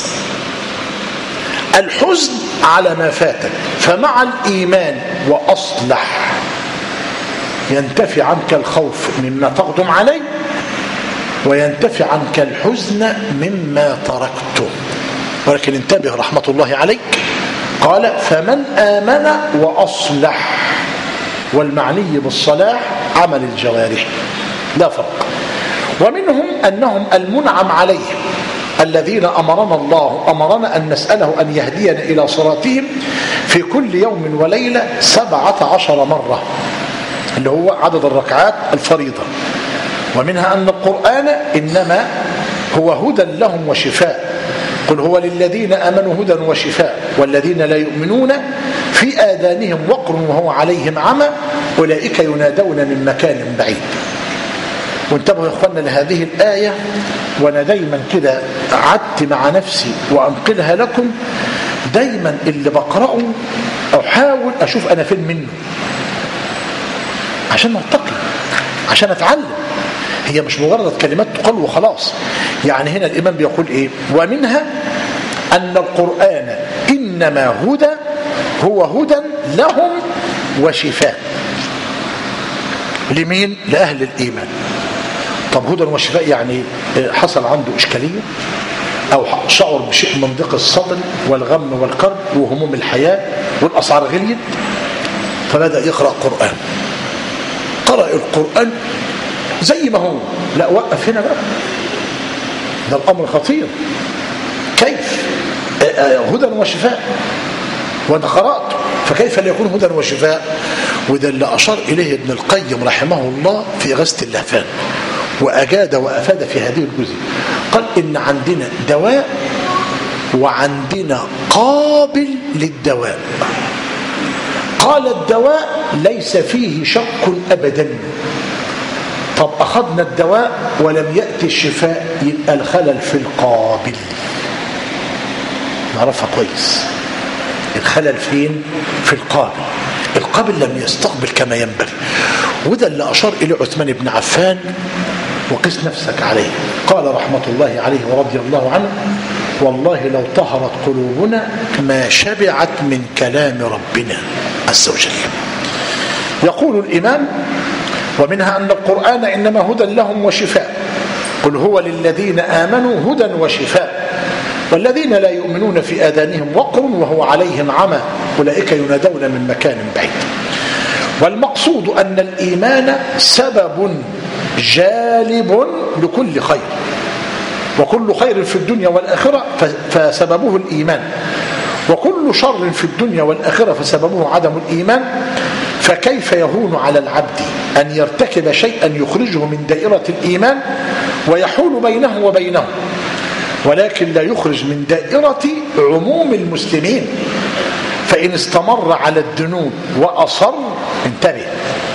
الحزن على ما فاتك. فمع الإيمان وأصلح ينتفي عنك الخوف مما تقدم عليه، وينتفي عنك الحزن مما تركته. ولكن انتبه رحمة الله عليك، قال: فمن آمن وأصلح، والمعني بالصلاح عمل الجوارح، لا فرق. ومنهم أنهم المنعم عليهم الذين أمرنا أن نسأله أن يهدينا إلى صراطهم في كل يوم وليلة 17 مرة، اللي هو عدد الركعات الفريضة. ومنها أن القرآن إنما هو هدى لهم وشفاء، قل هو للذين آمنوا هدى وشفاء والذين لا يؤمنون في آذانهم وقر وهو عليهم عمى أولئك ينادون من مكان بعيد. وانتبهوا يا اخوانا لهذه الآية، وانا دايما كده قعدت مع نفسي وانقلها لكم. دايما اللي بقرأه احاول اشوف انا فين منه عشان ارتقي، عشان اتعلم. هي مش مجرد كلمات تقال وخلاص. يعني هنا الامام بيقول ايه: ومنها ان القرآن انما هدى، هو هدى لهم وشفاء. لمين؟ لأهل الإيمان. طب هدى وشفاء يعني حصل عنده إشكالية أو شعر بشيء من ضيق الصدر والغم والكرب وهموم الحياة والأسعار غليت، فبدأ يقرأ قرآن. قرأ القرآن زي ما هو، لا وقف هنا بقى، ده الأمر خطير. كيف هدى وشفاء وأنا قرأت، فكيف ليكون هدى وشفاء؟ وده اللي أشار إليه ابن القيم رحمه الله في إغاثة اللهفان، وأجاد وأفاد في هذه الجزء. قال إن عندنا دواء وعندنا قابل للدواء. قال الدواء ليس فيه شك أبدا. طب أخذنا الدواء ولم يأتي الشفاء، يبقى الخلل في القابل. نعرفها كويس، الخلل فين؟ في القابل. القابل لم يستقبل كما ينبغي، وده اللي أشار إليه عثمان بن عفان، وقس نفسك عليه. قال رحمة الله عليه ورضي الله عنه: والله لو طهرت قلوبنا ما شبعت من كلام ربنا عز وجل. يقول الإمام: ومنها أن القرآن إنما هدى لهم وشفاء، قل هو للذين آمنوا هدى وشفاء، والذين لا يؤمنون في آذانهم وقر وهو عليهم عمى أولئك ينادون من مكان بعيد. والمقصود أن الإيمان سبب جالب لكل خير، وكل خير في الدنيا والآخرة فسببه الإيمان، وكل شر في الدنيا والآخرة فسببه عدم الإيمان. فكيف يهون على العبد أن يرتكب شيئا يخرجه من دائرة الإيمان ويحول بينه وبينه، ولكن لا يخرج من دائرة عموم المسلمين. فإن استمر على الذنوب وأصر، انتبه،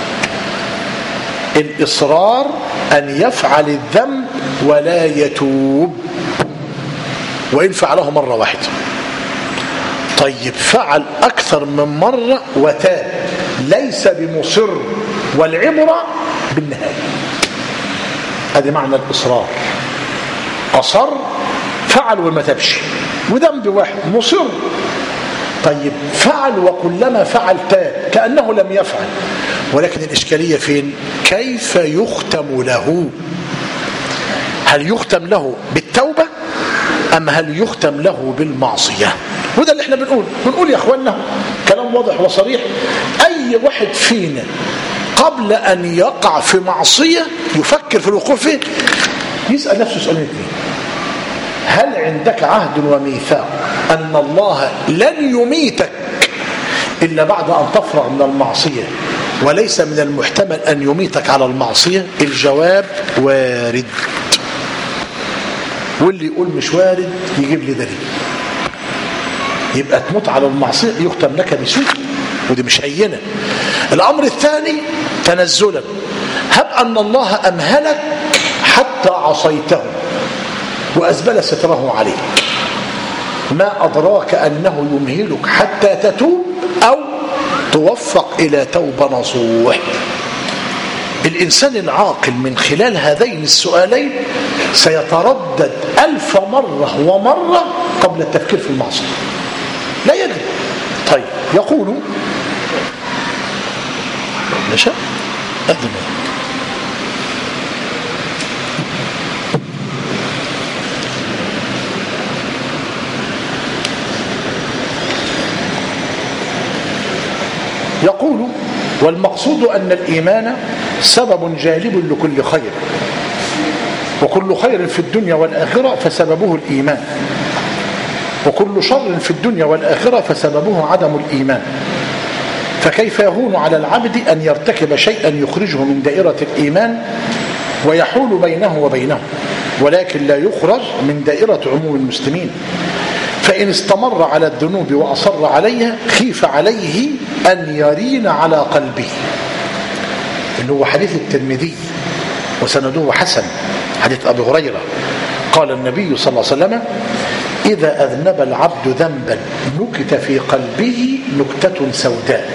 الإصرار أن يفعل الذنب ولا يتوب، وإن فعله مرة واحدة. طيب فعل أكثر من مرة وتاب، ليس بمصر، والعبرة بالنهاية. هذا معنى الإصرار. أصر، فعل وما تبش، وذنب واحد، مصر. طيب فعل وكلما فعل تاب كأنه لم يفعل، ولكن الإشكالية فين؟ كيف يختم له؟ هل يختم له بالتوبة أم هل يختم له بالمعصية؟ وده اللي احنا بنقول يا اخواننا كلام واضح وصريح. أي واحد فينا قبل أن يقع في معصية يفكر في الوقوع فيه يسأل نفسه سؤالين اثنين: هل عندك عهد وميثاق أن الله لن يميتك إلا بعد أن تفرغ من المعصية، وليس من المحتمل أن يميتك على المعصية؟ الجواب وارد. واللي يقول مش وارد يجيب لي دليل. يبقى تموت على المعصية يختم لك بسوء، ودي مش هينة. الأمر الثاني تنزلا: هب أن الله أمهلك حتى عصيته وأزبل ستره عليك، ما أدراك أنه يمهلك حتى تتوب أو توفق إلى توبة نصوح. الإنسان العاقل من خلال هذين السؤالين سيتردد 1000 مرة ومرة قبل التفكير في المعصية، لا يدري. طيب يقول نشاء أقدم يقول: والمقصود أن الإيمان سبب جالب لكل خير، وكل خير في الدنيا والآخرة فسببه الإيمان، وكل شر في الدنيا والآخرة فسببه عدم الإيمان. فكيف يهون على العبد أن يرتكب شيئا يخرجه من دائرة الإيمان ويحول بينه وبينه، ولكن لا يخرج من دائرة عموم المسلمين. فإن استمر على الذنوب وأصر عليها خيف عليه أن يرين على قلبه، اللي هو حديث الترمذي وسنده حسن، حديث أبي هريرة. قال النبي صلى الله عليه وسلم: إذا أذنب العبد ذنبا نكت في قلبه نكتة سوداء،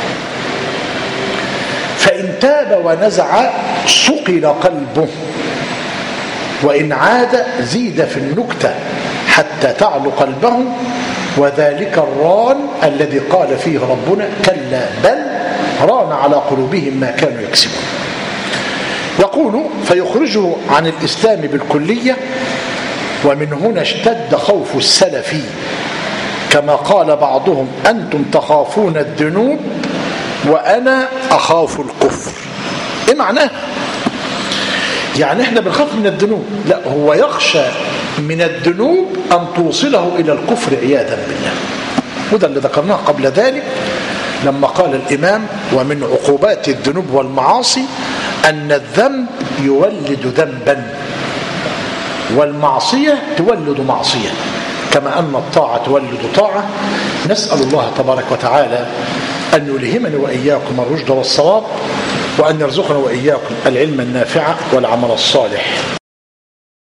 فإن تاب ونزع صقل قلبه، وإن عاد زيد في النكتة حتى تعلو قلبه، وذلك الران الذي قال فيه ربنا: كلا بل ران على قلوبهم ما كانوا يكسبون. يقول: فيخرجه عن الإسلام بالكلية. ومن هنا اشتد خوف السلف، كما قال بعضهم: أنتم تخافون الذنوب وأنا أخاف الكفر. إيه معناه؟ يعني احنا بنخاف من الذنوب، لا، هو يخشى من الذنوب أن توصله إلى الكفر عياذا بالله. وده اللي ذكرناه قبل ذلك لما قال الإمام: ومن عقوبات الذنوب والمعاصي أن الذنب يولد ذنبا، والمعصية تولد معصية، كما أن الطاعة تولد طاعة. نسأل الله تبارك وتعالى أن يلهمني وإياكم الرشد والصواب، وأن يرزقنا وإياكم العلم النافع والعمل الصالح.